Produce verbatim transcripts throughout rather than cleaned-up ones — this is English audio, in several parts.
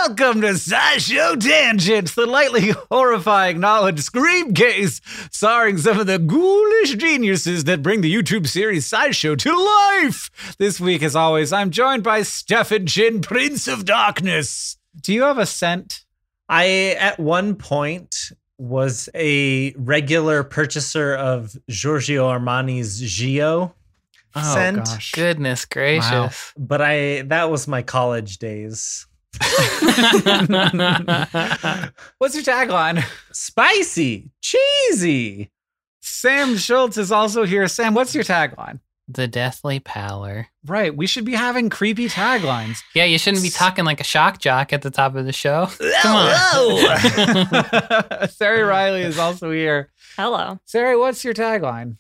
Welcome to SciShow Tangents, the lightly horrifying knowledge scream case, starring some of the ghoulish geniuses that bring the YouTube series SciShow to life. This week, as always, I'm joined by Stefan Chin, Prince of Darkness. Do you have a scent? I, at one point, was a regular purchaser of Giorgio Armani's Gio oh, scent. Gosh. Goodness gracious. Wow. But I that was my college days. What's your tagline? Spicy, cheesy. Sam Schultz is also here. Sam, what's your tagline? The deathly pallor. Right, we should be having creepy taglines. Yeah, you shouldn't be talking like a shock jock at the top of the show. Come on. Sari Riley is also here. Hello. Sari, what's your tagline?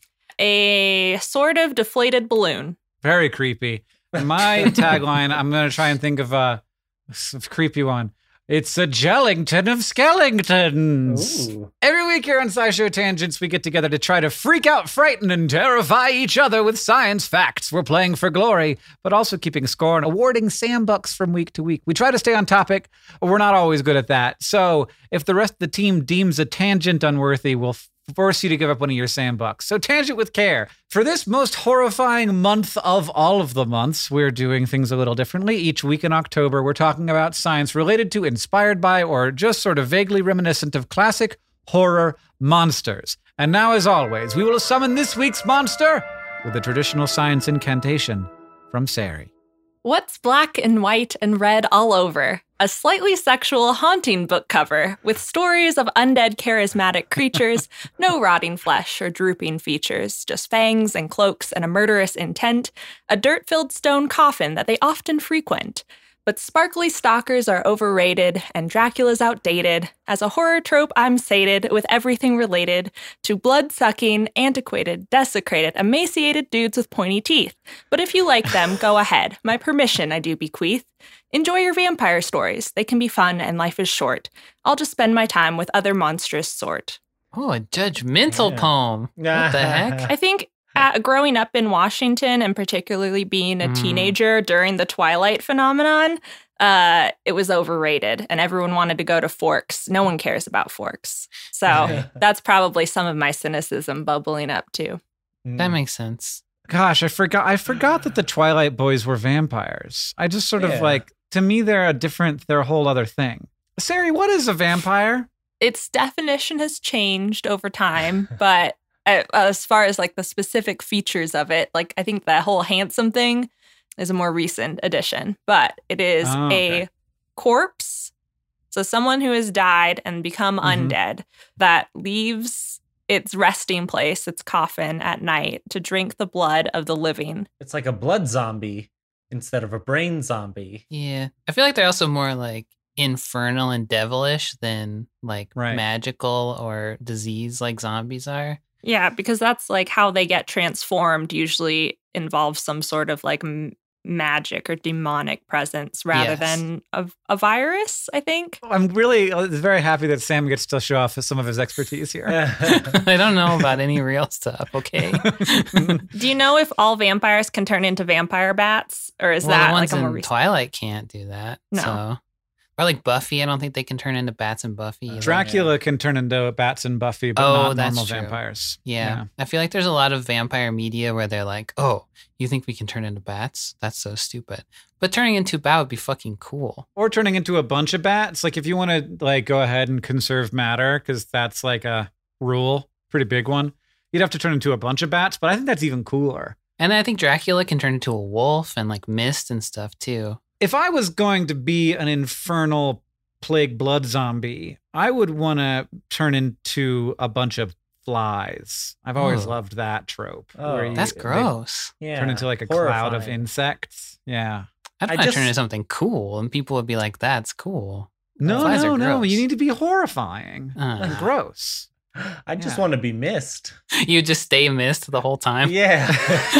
A sort of deflated balloon. Very creepy. My tagline, I'm going to try and think of a, a creepy one. It's a Jellington of Skellingtons. Ooh. Every week here on SciShow Tangents, we get together to try to freak out, frighten, and terrify each other with science facts. We're playing for glory, but also keeping score and awarding Sam Bucks from week to week. We try to stay on topic, but we're not always good at that. So if the rest of the team deems a tangent unworthy, we'll force you to give up one of your Sam Bucks. So tangent with care. For this most horrifying month of all of the months, we're doing things a little differently. Each week in October, we're talking about science related to, inspired by, or just sort of vaguely reminiscent of classic horror monsters. And now, as always, we will summon this week's monster with a traditional science incantation from Sari. What's black and white and red all over? A slightly sexual, haunting book cover with stories of undead charismatic creatures, no rotting flesh or drooping features, just fangs and cloaks and a murderous intent, a dirt-filled stone coffin that they often frequent. But sparkly stalkers are overrated and Dracula's outdated. As a horror trope, I'm sated with everything related to blood-sucking, antiquated, desecrated, emaciated dudes with pointy teeth. But if you like them, go ahead. My permission I do bequeath. Enjoy your vampire stories. They can be fun and life is short. I'll just spend my time with other monstrous sort. Oh, a judgmental yeah. poem. What the heck? I think uh, growing up in Washington and particularly being a mm. teenager during the Twilight phenomenon, uh, it was overrated and everyone wanted to go to Forks. No one cares about Forks. So that's probably some of my cynicism bubbling up too. That makes sense. Gosh, I forgot I forgot that the Twilight boys were vampires. I just sort yeah. of like, to me, they're a different, they're a whole other thing. Sari, what is a vampire? Its definition has changed over time, but as far as like the specific features of it, like I think that whole handsome thing is a more recent addition, but it is oh, okay. a corpse. So someone who has died and become mm-hmm. undead that leaves its resting place, its coffin at night to drink the blood of the living. It's like a blood zombie instead of a brain zombie. Yeah. I feel like they're also more like infernal and devilish than like right. magical or disease like zombies are. Yeah, because that's like how they get transformed usually involves some sort of like m- magic or demonic presence rather yes. than a, a virus, I think. I'm really very happy that Sam gets to show off some of his expertise here. I don't know about any real stuff, okay? Do you know if all vampires can turn into vampire bats? Or is well, that the ones like a more in recent... Twilight can't do that. No. So. Or like Buffy, I don't think they can turn into bats and Buffy. Either. Dracula yeah. can turn into bats and Buffy, but oh, not that's normal true. vampires. Yeah. yeah. I feel like there's a lot of vampire media where they're like, oh, you think we can turn into bats? That's so stupid. But turning into a bat would be fucking cool. Or turning into a bunch of bats. Like if you want to like go ahead and conserve matter, because that's like a rule, pretty big one, you'd have to turn into a bunch of bats, but I think that's even cooler. And I think Dracula can turn into a wolf and like mist and stuff too. If I was going to be an infernal plague blood zombie, I would want to turn into a bunch of flies. I've always oh. loved that trope. Oh, where you, that's gross. Yeah, turn into like a horrifying. Cloud of insects. Yeah. I'd want to turn into something cool, and people would be like, that's cool. No, flies no, no. You need to be horrifying uh. and gross. I just yeah. want to be missed. You just stay missed the whole time? Yeah.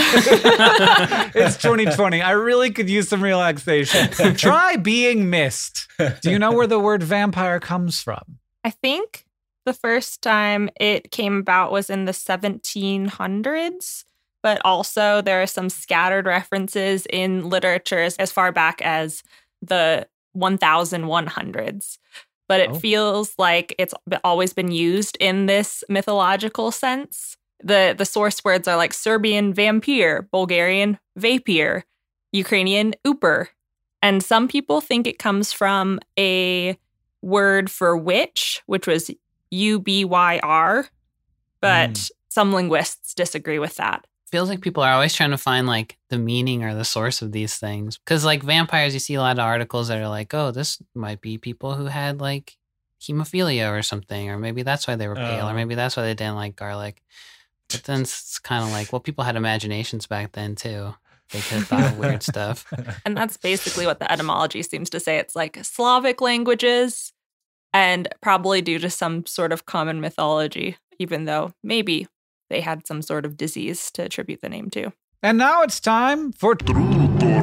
It's twenty twenty. I really could use some relaxation. Try being missed. Do you know where the word vampire comes from? I think the first time it came about was in the seventeen hundreds, but also there are some scattered references in literature as far back as the eleven hundreds. But it oh. feels like it's always been used in this mythological sense. The the source words are like Serbian vampire, Bulgarian vapir, Ukrainian uper. And some people think it comes from a word for witch, which was U B Y R. But mm. some linguists disagree with that. Feels like people are always trying to find like the meaning or the source of these things. Because like vampires, you see a lot of articles that are like, oh, this might be people who had like hemophilia or something. Or maybe that's why they were pale. Uh. Or maybe that's why they didn't like garlic. But then it's kind of like, well, people had imaginations back then too. They could have thought of weird stuff. And that's basically what the etymology seems to say. It's like Slavic languages and probably due to some sort of common mythology, even though maybe they had some sort of disease to attribute the name to. And now it's time for Truth or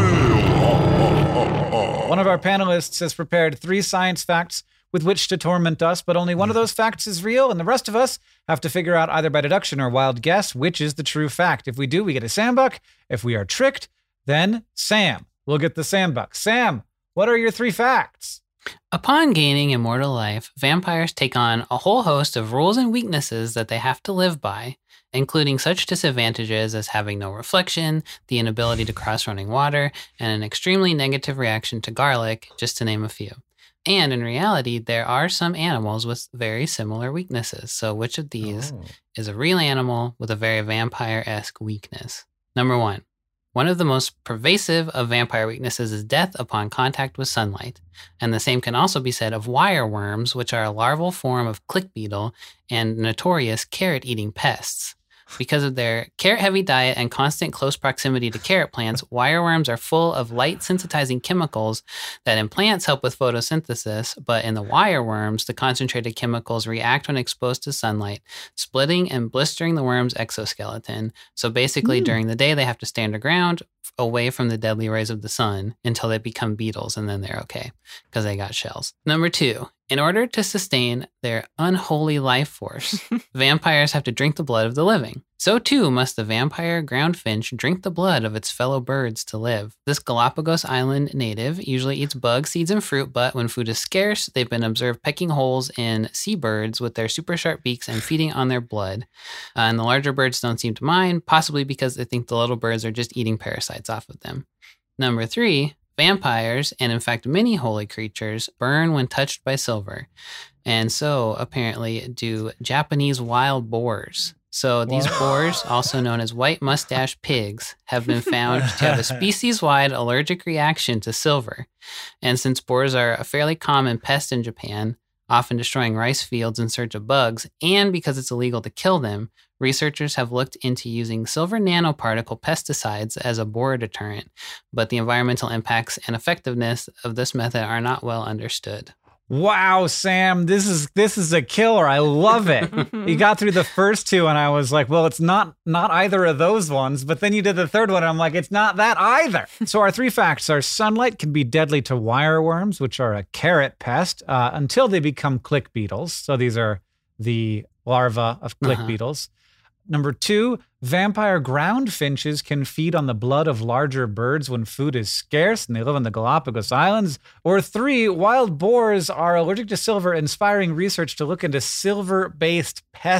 Fail. One of our panelists has prepared three science facts with which to torment us, but only one of those facts is real, and the rest of us have to figure out either by deduction or wild guess which is the true fact. If we do, we get a Sambuck. If we are tricked, then Sam will get the Sambuck. Sam, what are your three facts? Upon gaining immortal life, vampires take on a whole host of rules and weaknesses that they have to live by, including such disadvantages as having no reflection, the inability to cross running water, and an extremely negative reaction to garlic, just to name a few. And in reality, there are some animals with very similar weaknesses. So which of these oh. is a real animal with a very vampire-esque weakness? Number one, one of the most pervasive of vampire weaknesses is death upon contact with sunlight. And the same can also be said of wireworms, which are a larval form of click beetle and notorious carrot-eating pests. Because of their carrot-heavy diet and constant close proximity to carrot plants, wireworms are full of light-sensitizing chemicals that in plants help with photosynthesis, but in the wireworms, the concentrated chemicals react when exposed to sunlight, splitting and blistering the worm's exoskeleton. So basically, mm. during the day, they have to stay underground, away from the deadly rays of the sun, until they become beetles, and then they're okay, because they got shells. Number two. In order to sustain their unholy life force, vampires have to drink the blood of the living. So too must the vampire ground finch drink the blood of its fellow birds to live. This Galapagos Island native usually eats bugs, seeds, and fruit, but when food is scarce, they've been observed pecking holes in seabirds with their super sharp beaks and feeding on their blood. Uh, and the larger birds don't seem to mind, possibly because they think the little birds are just eating parasites off of them. Number three, vampires, and in fact many holy creatures, burn when touched by silver. And so, apparently, do Japanese wild boars. So these Whoa. boars, also known as white mustache pigs, have been found to have a species-wide allergic reaction to silver. And since boars are a fairly common pest in Japan, often destroying rice fields in search of bugs, and because it's illegal to kill them, researchers have looked into using silver nanoparticle pesticides as a boar deterrent, but the environmental impacts and effectiveness of this method are not well understood. Wow, Sam, this is this is a killer. I love it. You got through the first two and I was like, well, it's not not either of those ones. But then you did the third one and I'm like, it's not that either. So our three facts are sunlight can be deadly to wireworms, which are a carrot pest, uh, until they become click beetles. So these are the larvae of click uh-huh. beetles. Number two, vampire ground finches can feed on the blood of larger birds when food is scarce and they live on the Galapagos Islands. Or three, wild boars are allergic to silver, inspiring research to look into silver-based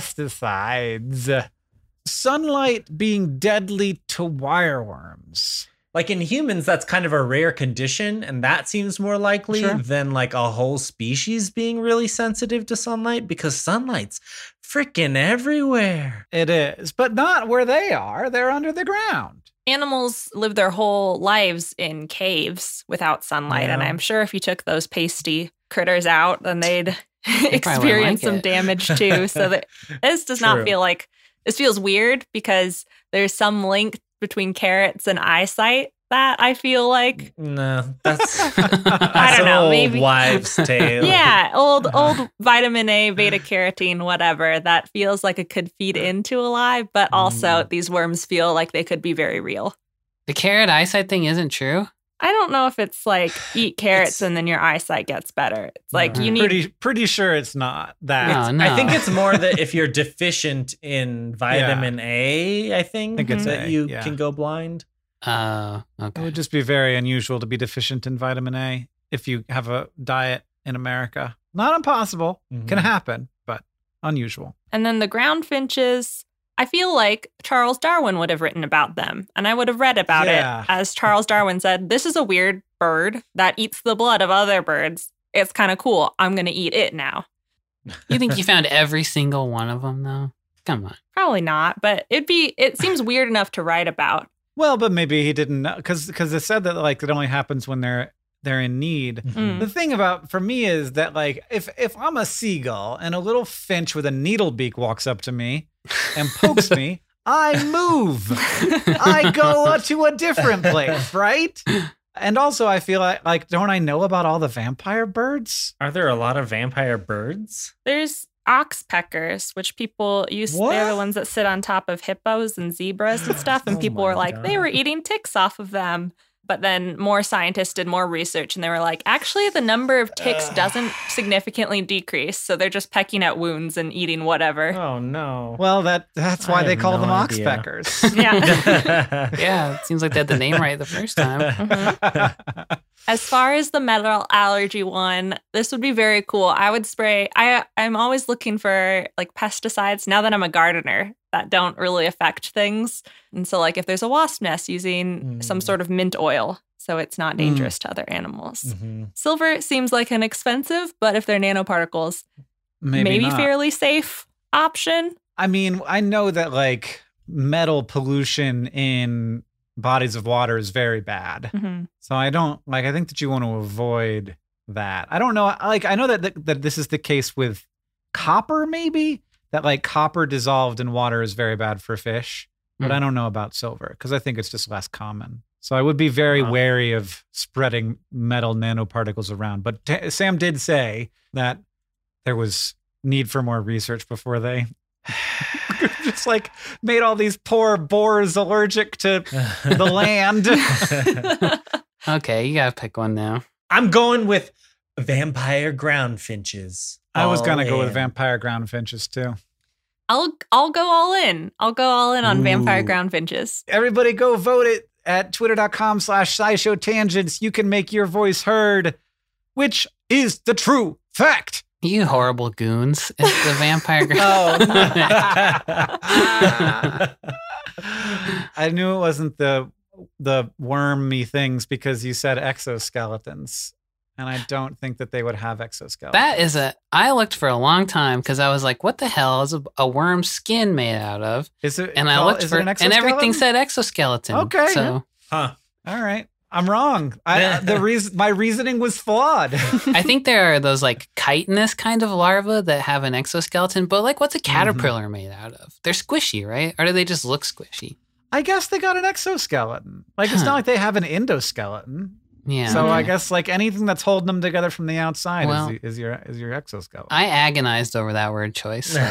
pesticides. Sunlight being deadly to wireworms. Like in humans, that's kind of a rare condition, and that seems more likely sure. than like a whole species being really sensitive to sunlight, because sunlight's freaking everywhere. It is, but not where they are. They're under the ground. Animals live their whole lives in caves without sunlight, yeah. and I'm sure if you took those pasty critters out, then they'd they experience like some it. damage too. So that this does True. not feel like, this feels weird because there's some link between carrots and eyesight that I feel like. No, that's, that's I don't know, old maybe wives' tale. Yeah, old old vitamin A, beta carotene, whatever. That feels like it could feed into a lie, but also mm. these worms feel like they could be very real. The carrot eyesight thing isn't true. I don't know if it's like eat carrots it's, and then your eyesight gets better. It's like you need. Pretty, pretty sure it's not that. No, no. I think it's more that if you're deficient in vitamin yeah. A, I think, I think it's that A, you yeah. can go blind. Uh, okay. It would just be very unusual to be deficient in vitamin A. if you have a diet in America. Not impossible. Mhm. Can happen, but unusual. And then the ground finches, I feel like Charles Darwin would have written about them, and I would have read about Yeah. it. As Charles Darwin said, this is a weird bird that eats the blood of other birds. It's kind of cool. I'm going to eat it now. You think you found every single one of them, though? Come on. Probably not, but it'd be, it seems weird enough to write about. Well, but maybe he didn't know because because it said that like it only happens when they're they're in need. Mm. The thing about for me is that like if if I'm a seagull and a little finch with a needle beak walks up to me and pokes me, I move. I go to a different place, right? And also, I feel like like don't I know about all the vampire birds? Are there a lot of vampire birds? There's oxpeckers, which people use. What? They're the ones that sit on top of hippos and zebras and stuff. And Oh people my were like, they God. were eating ticks off of them. But then more scientists did more research and they were like, actually, the number of ticks doesn't significantly decrease. So they're just pecking at wounds and eating whatever. Oh no. Well, that that's why I they have call no them idea. oxpeckers. Yeah. Yeah, it seems like they had the name right the first time. Mhm. As far as the metal allergy one, this would be very cool. I would spray. I I'm always looking for like pesticides now that I'm a gardener that don't really affect things. And so like if there's a wasp nest, using Mm. some sort of mint oil so it's not dangerous to other animals. Mhm. Silver seems like an expensive, but if they're nanoparticles, Maybe, maybe, not. fairly safe option. I mean, I know that like metal pollution in bodies of water is very bad. Mhm. So I don't like I think that you want to avoid that. I don't know like I know that that, that this is the case with copper maybe that like copper dissolved in water is very bad for fish, but Mm. I don't know about silver cuz I think it's just less common. So I would be very Wow. wary of spreading metal nanoparticles around. But t- Sam did say that there was need for more research before they just like made all these poor boars allergic to the land. Okay, you gotta pick one now. I'm going with vampire ground finches. I was All gonna go with in. vampire ground finches too. I'll I'll go all in. I'll go all in on vampire Ooh. ground finches. Everybody go vote it at twitter.com slash scishow tangents. You can make your voice heard. Which is the true fact? You horrible goons. It's the vampire girl. Oh, I knew it wasn't the the wormy things because you said exoskeletons. And I don't think that they would have exoskeletons. That is a. I looked for a long time because I was like, "What the hell is a, a worm's skin made out of?" is it And I called- looked is for, it an and everything exoskeleton? said exoskeleton. Okay. so Huh. All right. I'm wrong. I, the reason my reasoning was flawed. I think there are those like chitinous kind of larvae that have an exoskeleton. But like, what's a caterpillar made out of? They're squishy, right? Or do they just look squishy? I guess they got an exoskeleton. Like it's Huh. not like they have an endoskeleton. Yeah. So I okay. guess like anything that's holding them together from the outside Well, is, the, is your is your exoskeleton. I agonized over that word choice. So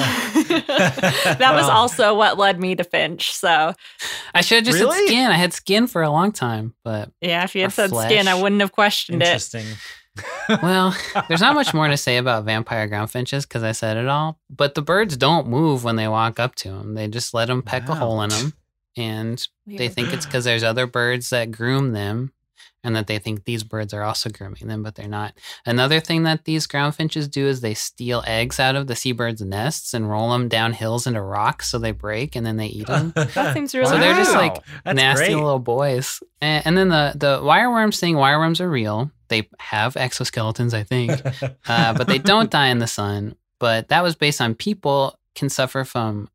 That was Wow. also what led me to Finch. So I should have just Really? said skin. I had skin for a long time, but yeah, if you had Or said flesh. skin, I wouldn't have questioned it. Interesting. well, there's not much more to say about vampire ground finches because I said it all. But the birds don't move when they walk up to them. They just let them peck a Wow. hole in them, and they think it's because there's other birds that groom them, and that they think these birds are also grooming them, but they're not. Another thing that these ground finches do is they steal eggs out of the seabirds' nests and roll them down hills into rocks so they break, and then they eat them. That seems really So they're just Wow. like That's nasty great. little boys. And, and then the the wireworms thing, wireworms are real. They have exoskeletons, I think, uh, but they don't die in the sun. But that was based on people can suffer from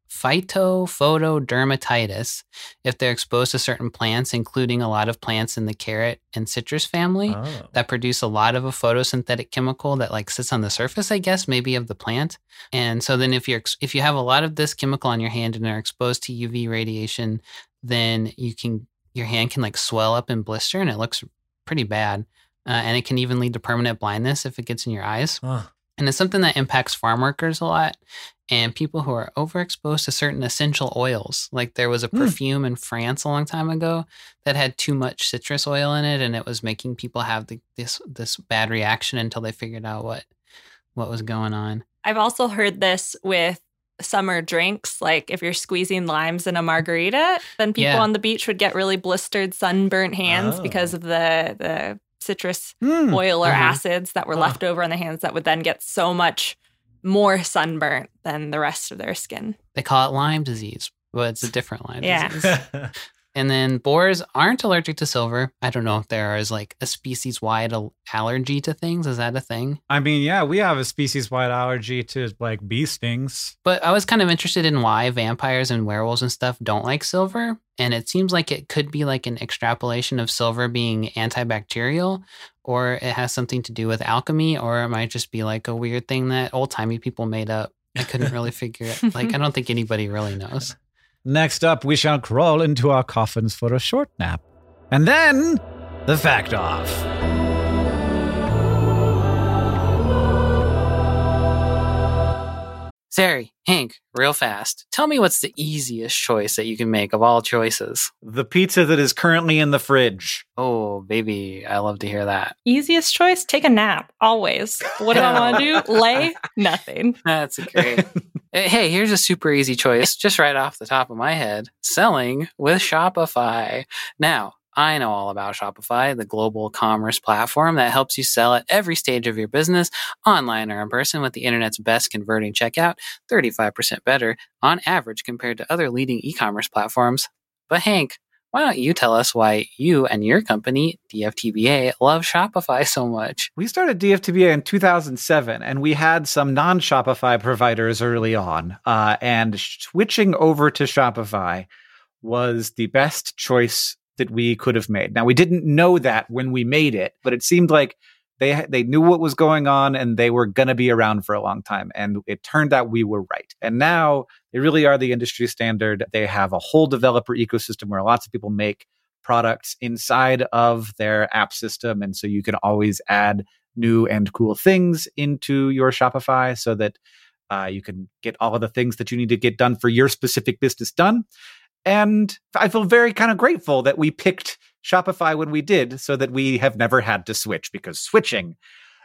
phytophotodermatitis if they're exposed to certain plants, including a lot of plants in the carrot and citrus family Oh. that produce a lot of a photosynthetic chemical that like sits on the surface, I guess, maybe of the plant. And so then if you're ex- if you have a lot of this chemical on your hand and are exposed to U V radiation, then you can your hand can like swell up and blister, and it looks pretty bad. Uh, and it can even lead to permanent blindness if it gets in your eyes. Huh. And it's something that impacts farm workers a lot and people who are overexposed to certain essential oils. Like there was a Mm. perfume in France a long time ago that had too much citrus oil in it, and it was making people have the, this this bad reaction until they figured out what what was going on. I've also heard this with summer drinks. Like if you're squeezing limes in a margarita, then people Yeah. on the beach would get really blistered, sunburnt hands Oh. because of the the citrus Mm. oil or Uh-huh. acids that were left over on the hands that would then get so much more sunburnt than the rest of their skin. They call it Lyme disease, but it's a different Lyme Yeah. disease. And then boars aren't allergic to silver. I don't know if there is like a species-wide al- allergy to things. Is that a thing? I mean, yeah, we have a species-wide allergy to like bee stings. But I was kind of interested in why vampires and werewolves and stuff don't like silver. And it seems like it could be like an extrapolation of silver being antibacterial, or it has something to do with alchemy, or it might just be like a weird thing that old-timey people made up. I couldn't really figure it. Like, I don't think anybody really knows. Next up, we shall crawl into our coffins for a short nap. And then, the fact off. Sari, Hank, real fast. Tell me what's the easiest choice that you can make of all choices. The pizza that is currently in the fridge. Oh, baby, I love to hear that. Easiest choice, take a nap, always. What do I want to do? Lay? Nothing. That's great. Hey, here's a super easy choice, just right off the top of my head. Selling with Shopify. Now, I know all about Shopify, the global commerce platform that helps you sell at every stage of your business, online or in person, with the internet's best converting checkout, thirty-five percent better on average compared to other leading e-commerce platforms. But Hank, why don't you tell us why you and your company, D F T B A, love Shopify so much? We started D F T B A in two thousand seven, and we had some non-Shopify providers early on. Uh, and switching over to Shopify was the best choice that we could have made. Now, we didn't know that when we made it, but it seemed like they they knew what was going on and they were going to be around for a long time. And it turned out we were right. And now they really are the industry standard. They have a whole developer ecosystem where lots of people make products inside of their app system. And so you can always add new and cool things into your Shopify so that uh, you can get all of the things that you need to get done for your specific business done. And I feel very kind of grateful that we picked Shopify when we did, so that we have never had to switch, because switching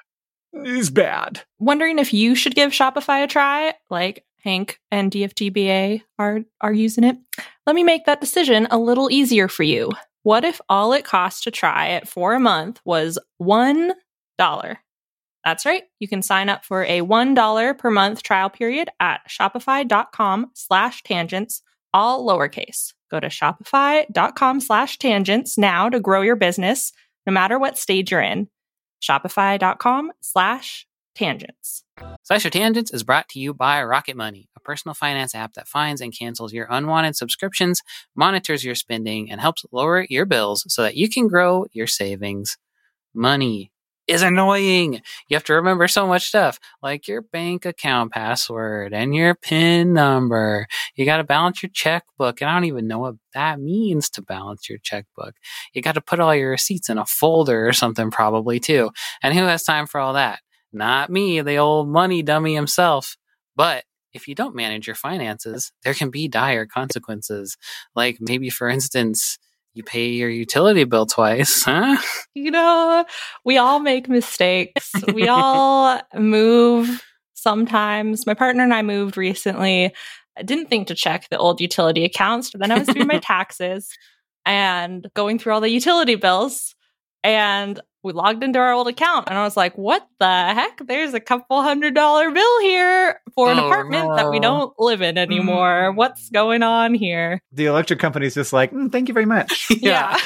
is bad. Wondering if you should give Shopify a try, like Hank and D F T B A are, are using it. Let me make that decision a little easier for you. What if all it costs to try it for a month was one dollar? That's right. You can sign up for a one dollar per month trial period at shopify.com slash tangents, all lowercase. Go to shopify.com slash tangents now to grow your business, no matter what stage you're in. Shopify.com slash tangents. SciShow Tangents is brought to you by Rocket Money, a personal finance app that finds and cancels your unwanted subscriptions, monitors your spending, and helps lower your bills so that you can grow your savings. Money is annoying. You have to remember so much stuff, like your bank account password and your PIN number. You got to balance your checkbook, and I don't even know what that means, to balance your checkbook. You got to put all your receipts in a folder or something, probably, too. And who has time for all that? Not me, the old money dummy himself. But if you don't manage your finances, there can be dire consequences. Like maybe, for instance, you pay your utility bill twice, huh? You know, we all make mistakes. We all move sometimes. My partner and I moved recently. I didn't think to check the old utility accounts, but then I was doing my taxes and going through all the utility bills. And we logged into our old account and I was like, what the heck? There's a couple hundred dollar bill here for an Oh, apartment no. that we don't live in anymore. What's going on here? The electric company's just like, mm, thank you very much. Yeah.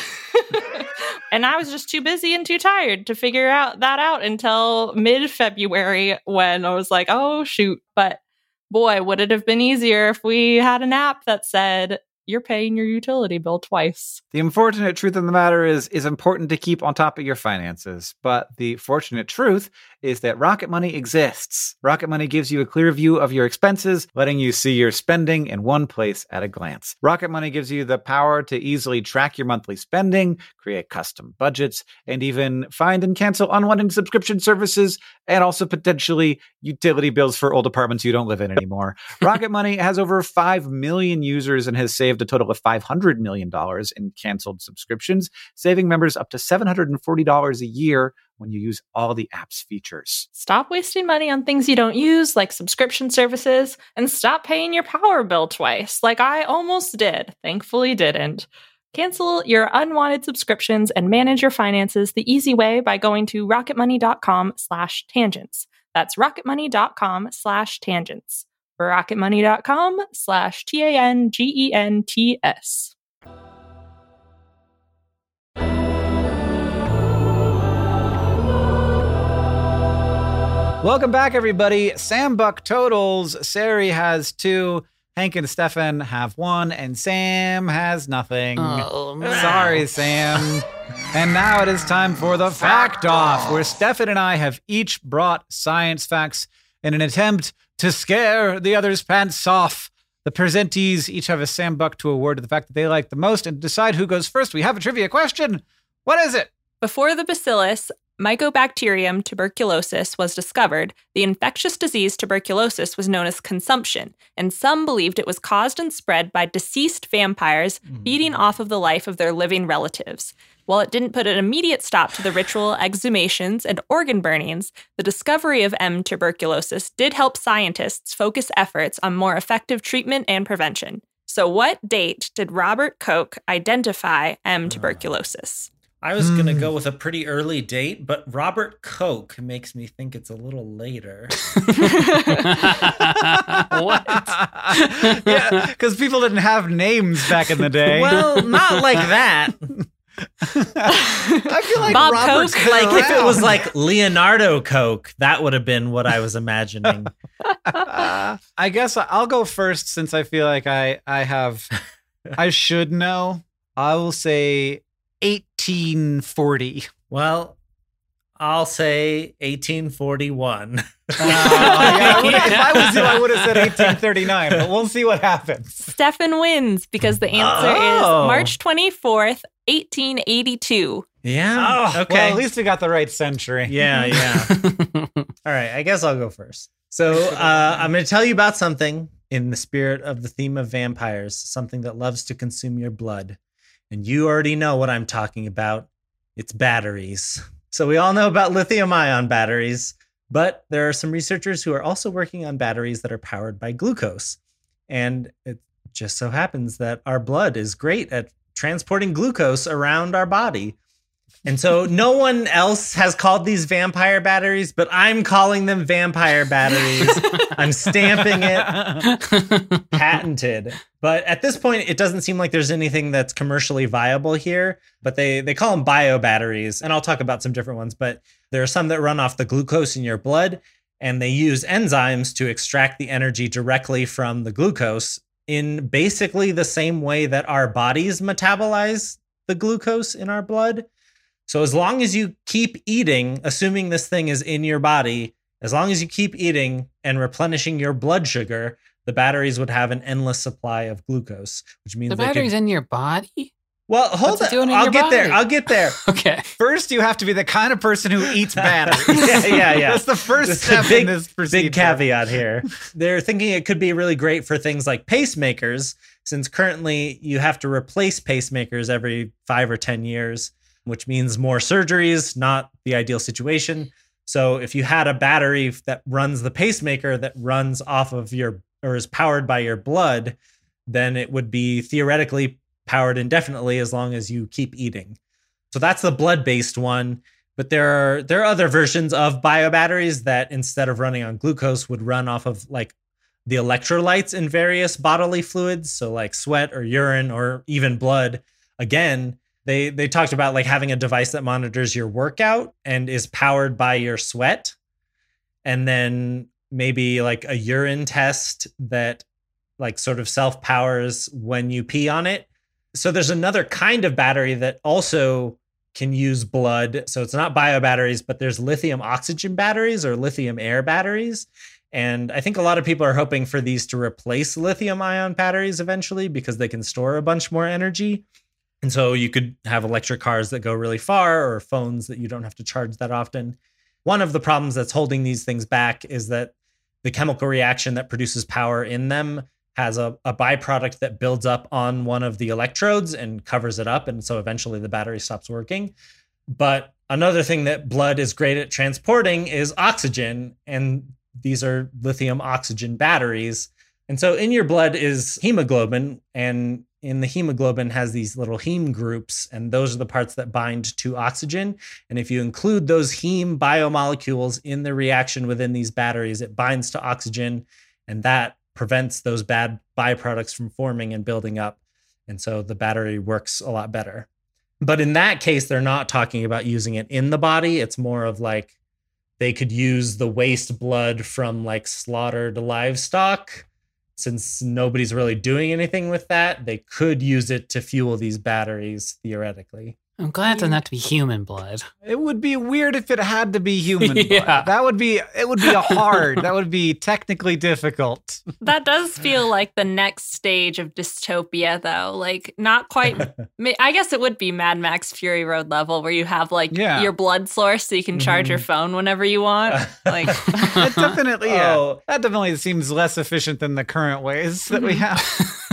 And I was just too busy and too tired to figure out that out until mid-February, when I was like, oh, shoot. But boy, would it have been easier if we had an app that said, you're paying your utility bill twice. The unfortunate truth of the matter is, is important to keep on top of your finances. But the fortunate truth is that Rocket Money exists. Rocket Money gives you a clear view of your expenses, letting you see your spending in one place at a glance. Rocket Money gives you the power to easily track your monthly spending, create custom budgets, and even find and cancel unwanted subscription services, and also potentially utility bills for old apartments you don't live in anymore. Rocket Money has over five million users and has saved a total of five hundred million dollars in canceled subscriptions, saving members up to seven hundred forty dollars a year when you use all the app's features. Stop wasting money on things you don't use, like subscription services, and stop paying your power bill twice, like I almost did. Thankfully didn't. Cancel your unwanted subscriptions and manage your finances the easy way by going to rocketmoney.com slash tangents. That's rocketmoney.com slash tangents. rocketmoney.com slash T A N G E N T S. Welcome back, everybody. Sam Buck totals. Sari has two. Hank and Stefan have one, and Sam has nothing. Oh, no. Sorry, Sam. And now it is time for the Fact Off, where Stefan and I have each brought science facts in an attempt to scare the other's pants off. The presentees each have a Sam Buck to award to the fact that they like the most, and to decide who goes first, we have a trivia question. What is it? Before the bacillus Mycobacterium tuberculosis was discovered, the infectious disease tuberculosis was known as consumption, and some believed it was caused and spread by deceased vampires mm. feeding off of the life of their living relatives. While it didn't put an immediate stop to the ritual exhumations and organ burnings, the discovery of M. tuberculosis did help scientists focus efforts on more effective treatment and prevention. So what date did Robert Koch identify M. tuberculosis? I was going to go with a pretty early date, but Robert Koch makes me think it's a little later. What? Yeah, because people didn't have names back in the day. Well, not like that. I feel like Bob Robert's Koch? been Like if it around. was like Leonardo Koch, that would have been what I was imagining. Uh, I guess I'll go first since I feel like I, I have, I should know. I will say eighteen forty. Well, I'll say eighteen forty-one. Uh, yeah, I would've- if I was you, I would have said eighteen thirty-nine, but we'll see what happens. Stefan wins because the answer Oh. is March twenty-fourth, eighteen eighty-two. Yeah. Oh, okay. well, at least we got the right century. Yeah, yeah. All right, I guess I'll go first. So uh, I'm going to tell you about something in the spirit of the theme of vampires, something that loves to consume your blood. And you already know what I'm talking about. It's batteries. So we all know about lithium ion batteries, but there are some researchers who are also working on batteries that are powered by glucose. And it just so happens that our blood is great at transporting glucose around our body. And so no one else has called these vampire batteries, but I'm calling them vampire batteries. I'm stamping it. Patented. But at this point, it doesn't seem like there's anything that's commercially viable here, but they, they call them bio batteries. And I'll talk about some different ones, but there are some that run off the glucose in your blood, and they use enzymes to extract the energy directly from the glucose in basically the same way that our bodies metabolize the glucose in our blood. So as long as you keep eating, assuming this thing is in your body, as long as you keep eating and replenishing your blood sugar, the batteries would have an endless supply of glucose, which means The they battery's could... in your body? Well, hold What's it doing on. in I'll your get there. body? I'll get there. Okay. First, you have to be the kind of person who eats batteries. Yeah, yeah, yeah. That's the first That's step a big, in this procedure. big caveat here. They're thinking it could be really great for things like pacemakers, since currently you have to replace pacemakers every five or ten years, which means more surgeries, not the ideal situation. So if you had a battery that runs the pacemaker that runs off of your, or is powered by your blood, then it would be theoretically powered indefinitely as long as you keep eating. So that's the blood-based one. But there are there are other versions of biobatteries that instead of running on glucose would run off of like the electrolytes in various bodily fluids, so like sweat or urine or even blood. Again, they they talked about like having a device that monitors your workout and is powered by your sweat, and then maybe like a urine test that like sort of self-powers when you pee on it. So there's another kind of battery that also can use blood. So it's not bio batteries, but there's lithium oxygen batteries or lithium air batteries. And I think a lot of people are hoping for these to replace lithium ion batteries eventually because they can store a bunch more energy. And so you could have electric cars that go really far or phones that you don't have to charge that often. One of the problems that's holding these things back is that the chemical reaction that produces power in them has a, a byproduct that builds up on one of the electrodes and covers it up. And so eventually the battery stops working. But another thing that blood is great at transporting is oxygen. And these are lithium oxygen batteries. And so in your blood is hemoglobin. And in the hemoglobin has these little heme groups, and those are the parts that bind to oxygen. And if you include those heme biomolecules in the reaction within these batteries, it binds to oxygen, and that prevents those bad byproducts from forming and building up. And so the battery works a lot better. But in that case, they're not talking about using it in the body. It's more of like they could use the waste blood from like slaughtered livestock. Since nobody's really doing anything with that, they could use it to fuel these batteries, theoretically. I'm glad it doesn't have to be human blood. It would be weird if it had to be human blood. Yeah. That would be, it would be a hard, that would be technically difficult. That does feel like the next stage of dystopia, though. Like, not quite. I guess it would be Mad Max Fury Road level, where you have like Yeah. your blood source, so you can charge your phone whenever you want. Like, That definitely, yeah. Oh. That definitely seems less efficient than the current ways that we have.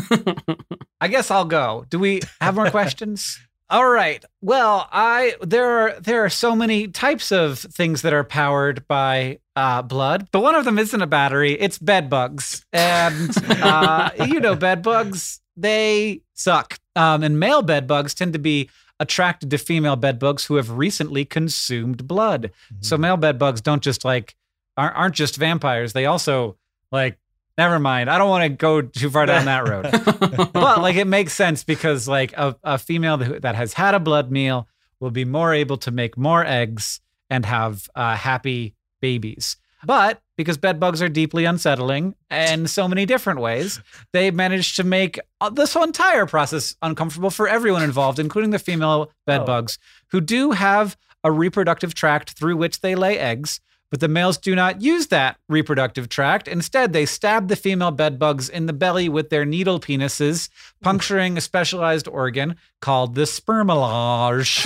I guess I'll go. Do we have more questions? All right. Well, I there are there are so many types of things that are powered by uh, blood, but one of them isn't a battery. It's bed bugs, and uh, you know, bed bugs, they suck. Um, and male bed bugs tend to be attracted to female bed bugs who have recently consumed blood. So male bed bugs don't just like aren't, aren't just vampires. They also like. Never mind. I don't want to go too far down that road. But like it makes sense because like a, a female that, that has had a blood meal will be more able to make more eggs and have uh, happy babies. But because bed bugs are deeply unsettling in so many different ways, they managed to make this whole entire process uncomfortable for everyone involved, including the female bed Oh. bugs, who do have a reproductive tract through which they lay eggs. But the males do not use that reproductive tract. Instead, they stab the female bed bugs in the belly with their needle penises, puncturing a specialized organ called the spermolage.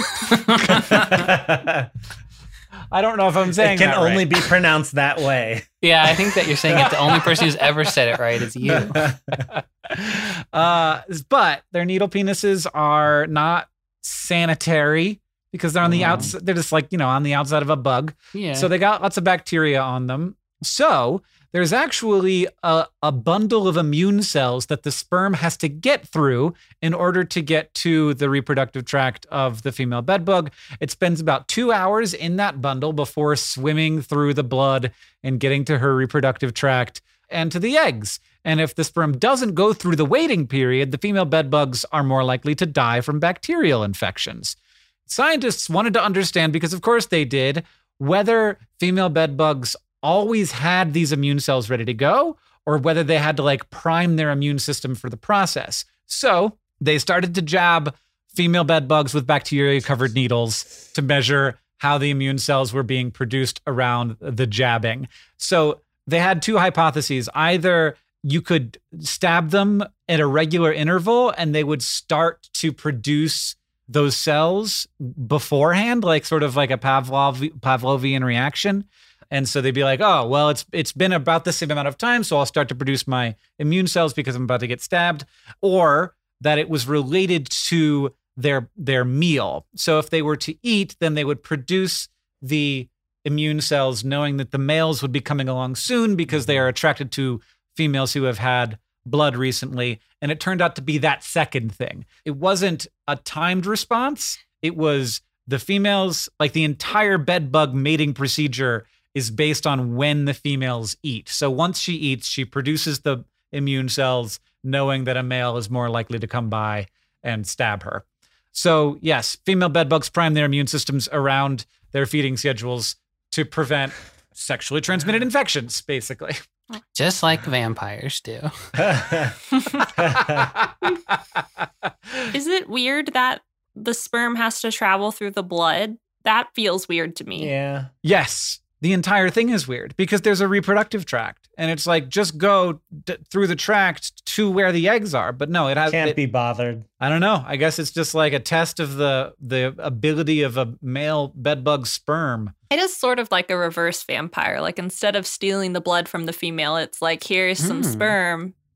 I don't know if I'm saying It can that only right. be pronounced that way. Yeah, I think that you're saying it. The only person who's ever said it right is you. uh, but their needle penises are not sanitary because they're on the Oh. outside. They're just like, you know, on the outside of a bug. Yeah. So they got lots of bacteria on them. So there's actually a, a bundle of immune cells that the sperm has to get through in order to get to the reproductive tract of the female bedbug. It spends about two hours in that bundle before swimming through the blood and getting to her reproductive tract and to the eggs. And if the sperm doesn't go through the waiting period, the female bedbugs are more likely to die from bacterial infections. Scientists wanted to understand, because of course they did, whether female bedbugs always had these immune cells ready to go or whether they had to like prime their immune system for the process. So they started to jab female bedbugs with bacteria covered needles to measure how the immune cells were being produced around the jabbing. So they had two hypotheses. Either you could stab them at a regular interval and they would start to produce those cells beforehand, like sort of like a Pavlov, Pavlovian reaction. And so they'd be like, oh, well, it's it's been about the same amount of time, so I'll start to produce my immune cells because I'm about to get stabbed. Or that it was related to their their meal. So if they were to eat, then they would produce the immune cells knowing that the males would be coming along soon because they are attracted to females who have had blood recently. And it turned out to be that second thing. It wasn't a timed response. It was the females, like the entire bedbug mating procedure is based on when the females eat. So once she eats, she produces the immune cells knowing that a male is more likely to come by and stab her. So yes, female bedbugs prime their immune systems around their feeding schedules to prevent sexually transmitted infections, basically. Just like vampires do. Is it weird that the sperm has to travel through the blood? That feels weird to me. Yeah. Yes, the entire thing is weird because there's a reproductive tract, and it's like just go d- through the tract to where the eggs are. But no, it has. Can't it- be bothered. I don't know. I guess it's just like a test of the the ability of a male bedbug sperm. It is sort of like a reverse vampire. Like instead of stealing the blood from the female, it's like, here's some Hmm. sperm.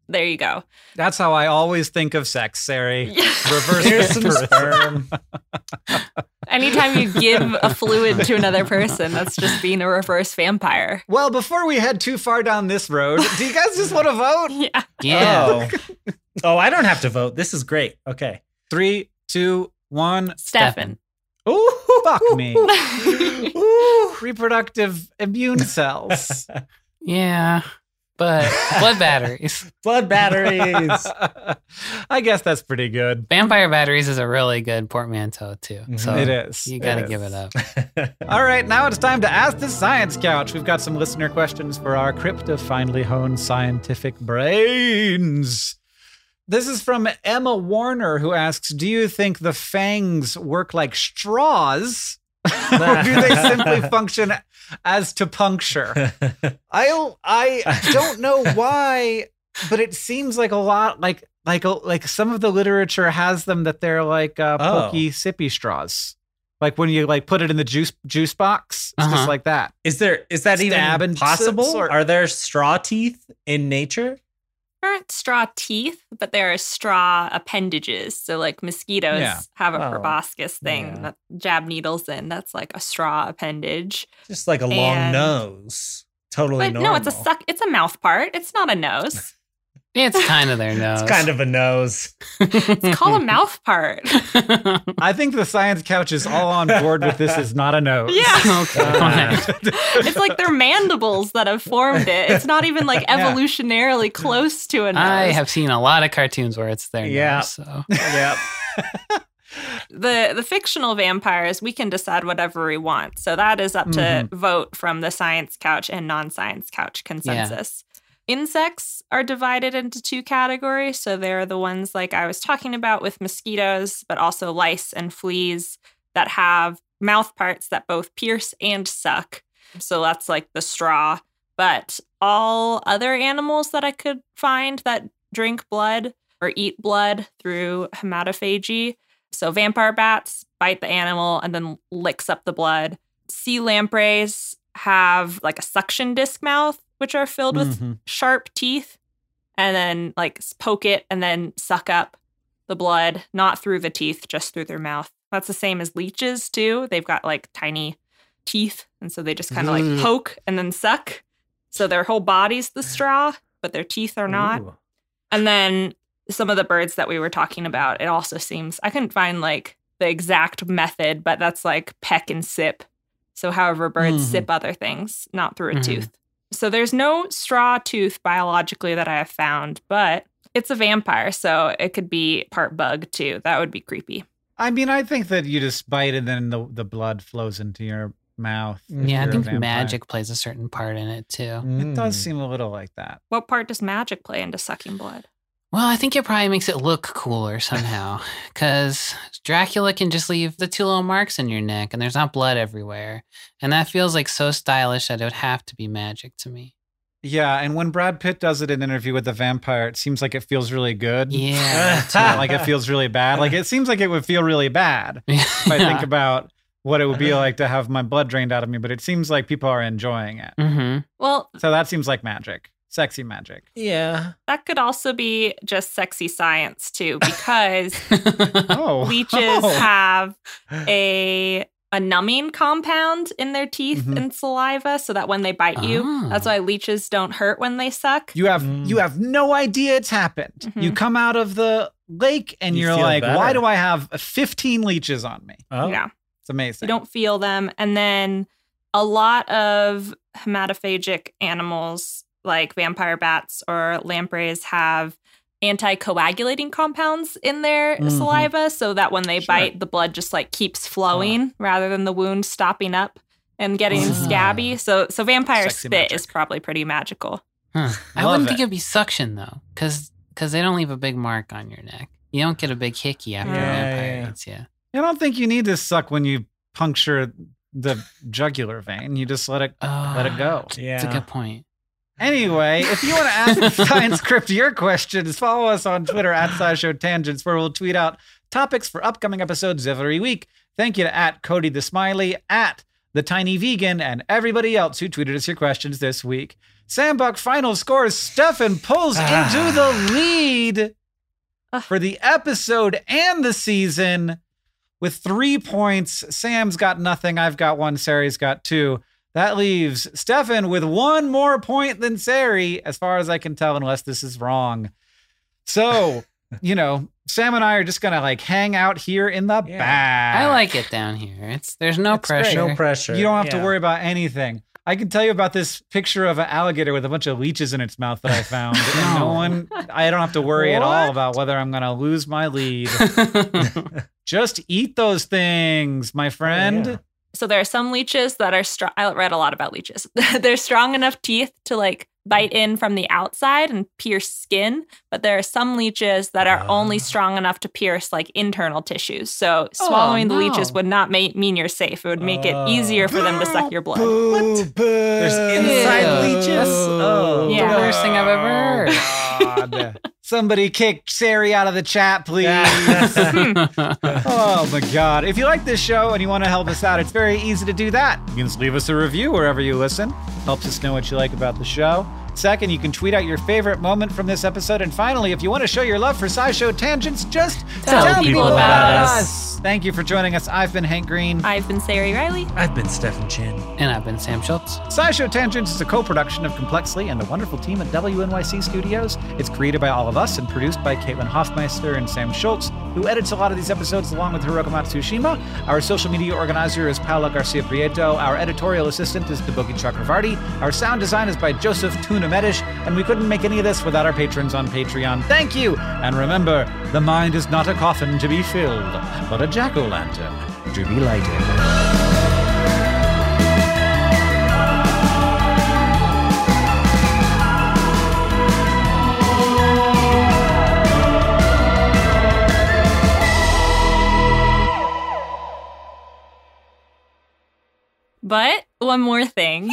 There you go. That's how I always think of sex, Sari. Reverse Here's some vampirism. sperm. Anytime you give a fluid to another person, that's just being a reverse vampire. Well, before we head too far down this road, do you guys just want to vote? Yeah. Yeah. Oh. oh, I don't have to vote. This is great. Okay. Three, two, one. Stefan. Ooh, Fuck me. Ooh. Reproductive immune cells. Yeah. But blood batteries. Blood batteries. I guess that's pretty good. Vampire batteries is a really good portmanteau, too. So It is. you got to It give is. it up. All right, now it's time to Ask the Science Couch. We've got some listener questions for our crypt of finely honed scientific brains. This is from Emma Warner, who asks, do you think the fangs work like straws? Or do they simply function as to puncture? I I don't know why, but it seems like a lot like like like some of the literature has them that they're like uh, Oh. pokey sippy straws. Like when you like put it in the juice juice box, it's Uh-huh. just like that. Is there is that Stab even and possible? sort- Are there straw teeth in nature? There aren't straw teeth, but there are straw appendages. So, like mosquitoes Yeah. have a Oh, proboscis thing yeah. that jab needles in. That's like a straw appendage. Just like a long And- nose. Totally But normal. no, it's a suck. It's a mouth part. It's not a nose. It's kind of their nose. It's kind of a nose. It's called a mouth part. I think the Science Couch is all on board with this is not a nose. Yeah. Okay. Uh, It's like their mandibles that have formed it. It's not even like Yeah. evolutionarily close to a nose. I have seen a lot of cartoons where it's their Yeah. nose. So yep. the the fictional vampires, we can decide whatever we want. So that is up to Mhm. vote from the Science Couch and non-Science Couch consensus. Insects are divided into two categories. So they're the ones like I was talking about with mosquitoes, but also lice and fleas that have mouth parts that both pierce and suck. So that's like the straw. But all other animals that I could find that drink blood or eat blood through hematophagy. So vampire bats bite the animal and then licks up the blood. Sea lampreys have like a suction disc mouth, which are filled with Mhm. sharp teeth, and then like poke it and then suck up the blood, not through the teeth, just through their mouth. That's the same as leeches too. They've got like tiny teeth, and so they just kind of like Ugh. poke and then suck. So their whole body's the straw, but their teeth are not. Ooh. And then some of the birds that we were talking about, it also seems, I couldn't find like the exact method, but that's like peck and sip. So however birds Mhm. sip other things, not through a Mhm. tooth. So there's no straw tooth biologically that I have found, but it's a vampire. So it could be part bug too. That would be creepy. I mean, I think that you just bite and then the, the blood flows into your mouth. if yeah, I you're a think vampire. magic plays a certain part in it too. It does Mm. seem a little like that. What part does magic play into sucking blood? Well, I think it probably makes it look cooler somehow because Dracula can just leave the two little marks in your neck and there's not blood everywhere. And that feels like so stylish that it would have to be magic to me. Yeah, and when Brad Pitt does it in an interview with the vampire, it seems like it feels really good. Yeah. It's not like it feels really bad. Like it seems like it would feel really bad if I think about what it would be like to have my blood drained out of me, but it seems like people are enjoying it. hmm Well, So that seems like magic. Sexy magic. Yeah. that could also be just sexy science too, because Oh. leeches Oh. have a a numbing compound in their teeth Mhm. and saliva so that when they bite you, Oh. that's why leeches don't hurt when they suck. You have Mm. you have no idea it's happened. Mhm. You come out of the lake and You you're feel like, why better. do I have fifteen leeches on me? Oh. Yeah. It's amazing. You don't feel them. And then a lot of hematophagic animals like vampire bats or lampreys have anticoagulating compounds in their Mhm. saliva so that when they Sure. bite, the blood just like keeps flowing rather than the wound stopping up and getting Ah. scabby. So so vampire Sexy spit magic. is probably pretty magical. Huh. I Love wouldn't it. think it'd be suction though, because they don't leave a big mark on your neck. You don't get a big hickey after Yeah, a vampire yeah. eats you. I don't think you need to suck when you puncture the jugular vein. You just let it Oh, let it go. Yeah. That's a good point. Anyway, if you want to ask Science Crypt your questions, follow us on Twitter at SciShow Tangents, where we'll tweet out topics for upcoming episodes every week. Thank you to at Cody the Smiley, at The Tiny Vegan, and everybody else who tweeted us your questions this week. Sambuck final scores. Stefan pulls into the lead for the episode and the season with three points. Sam's got nothing. I've got one. Sari's got two. That leaves Stefan with one more point than Sari, as far as I can tell, unless this is wrong. So, you know, Sam and I are just going to like hang out here in the Yeah. back. I like it down here. It's There's no It's great. pressure. No pressure. You don't have Yeah. to worry about anything. I can tell you about this picture of an alligator with a bunch of leeches in its mouth that I found. And no No. one, I don't have to worry at all What? about whether I'm going to lose my lead. Just eat those things, my friend. yeah. So there are some leeches that are strong. I read a lot about leeches. They're strong enough teeth to like bite in from the outside and pierce skin, but there are some leeches that are only strong enough to pierce like internal tissues. So swallowing the no. leeches would not make, mean you're safe. It would make it easier for them to suck your blood. Boo, boo. There's inside Ew. leeches? That's Oh. Yeah. the worst thing I've ever heard. God. Somebody kick Sari out of the chat, please. Oh my God. If you like this show and you want to help us out, it's very easy to do that. You can just leave us a review wherever you listen. Helps us know what you like about the show. Second, you can tweet out your favorite moment from this episode. And finally, if you want to show your love for SciShow Tangents, just Tell tell, people people about about us. us. Thank you for joining us. I've been Hank Green. I've been Sari Riley. I've been Stefan Chin. And I've been Sam Schultz. SciShow Tangents is a co-production of Complexly and the wonderful team at W N Y C Studios. It's created by all of us and produced by Caitlin Hoffmeister and Sam Schultz, who edits a lot of these episodes along with Hiroko Matsushima. Our social media organizer is Paula Garcia Prieto. Our editorial assistant is Deboki Chakravarti. Our sound design is by Joseph Tuna-Medish. And we couldn't make any of this without our patrons on Patreon. Thank you! And remember, the mind is not a coffin to be filled, but a jack-o'-lantern to be lighted. But one more thing.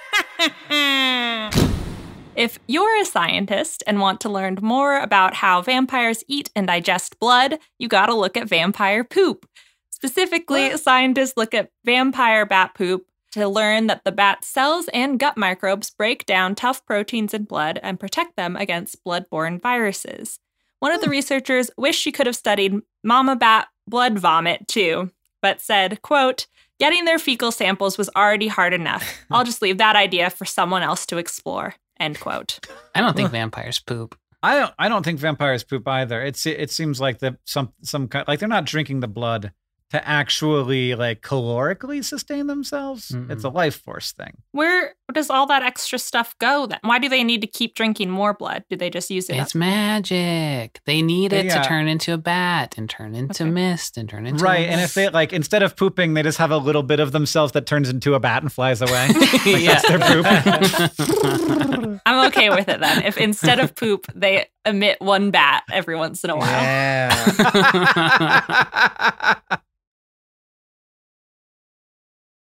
If you're a scientist and want to learn more about how vampires eat and digest blood, you gotta look at vampire poop. Specifically, scientists look at vampire bat poop to learn that the bat's cells and gut microbes break down tough proteins in blood and protect them against blood-borne viruses. One of the researchers wished she could have studied mama bat blood vomit too, but said, quote, "Getting their fecal samples was already hard enough. I'll just leave that idea for someone else to explore." End quote. I don't think vampires poop. I don't. I don't think vampires poop either. It's. It seems like the some some kind like they're not drinking the blood to actually like calorically sustain themselves. Mm-mm. It's a life force thing. Where does all that extra stuff go then? Why do they need to keep drinking more blood? Do they just use it It's up? magic. They need it Yeah. to turn into a bat and turn into Okay. mist and turn into Right. And if they like instead of pooping, they just have a little bit of themselves that turns into a bat and flies away. Like Yeah. that's their poop. I'm okay with it then. If instead of poop, they emit one bat every once in a while. Yeah.